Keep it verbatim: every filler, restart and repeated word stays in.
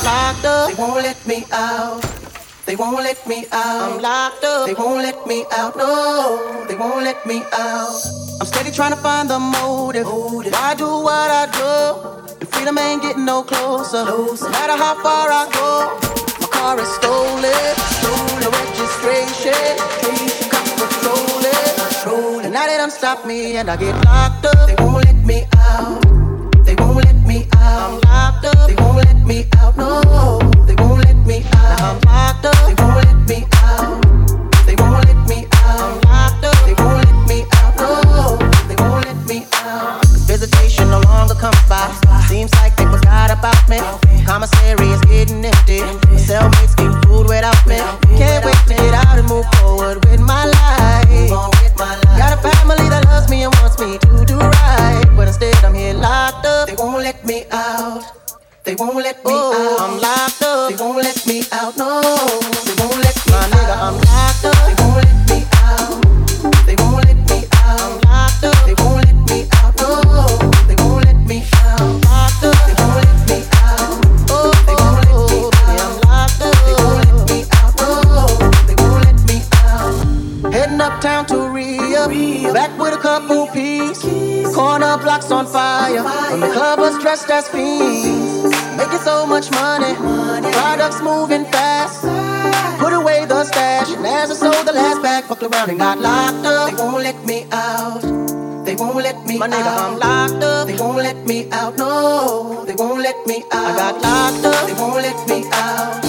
locked up. They won't let me out. They won't let me out. I'm locked up. They won't let me out. No, they won't let me out. I'm steady trying to find the motive. Motive. Why I do what I do? The freedom ain't getting no closer. Closer. No matter how far I go, my car is stolen. Stolen registration. Cops patrolling. Patrolling. And now they done stop me and I get locked up. They won't let me out. They won't let me out. I'm locked up. They won't let me out. No, they won't let me out. I'm locked up. They won't let me out. They won't let me out. I'm locked up. They won't let me out. No, they won't let me out. Visitation no longer comes by. Seems like they forgot about me. Commissary is getting empty. My cellmates getting food without me. Can't wait to get out and move forward with my life. Got a family that loves me and wants me to do right, but instead I'm here locked up. They won't let me out. They won't let me Oh, out. I'm locked up. They won't let me out. No, they won't let me My out. nigga, I'm locked up. They won't let me out. They won't let me out. I'm locked up. They won't let me out. No, they won't let me out. Locked up. They won't let me out. Oh, They won't let me oh, out. yeah, I'm locked up. They won't let me out. No, they won't let me out. Heading uptown to Rio, back with a couple P's. Corner blocks on fire, from the clubbers dressed as fiends. Making so much money, products moving fast. Put away the stash, and as I sold the last bag, fucked around and got locked They up. won't let me out. They won't let me My nigga, out. I'm locked up. They won't let me out. No, they won't let me out. I got locked up. They won't let me out.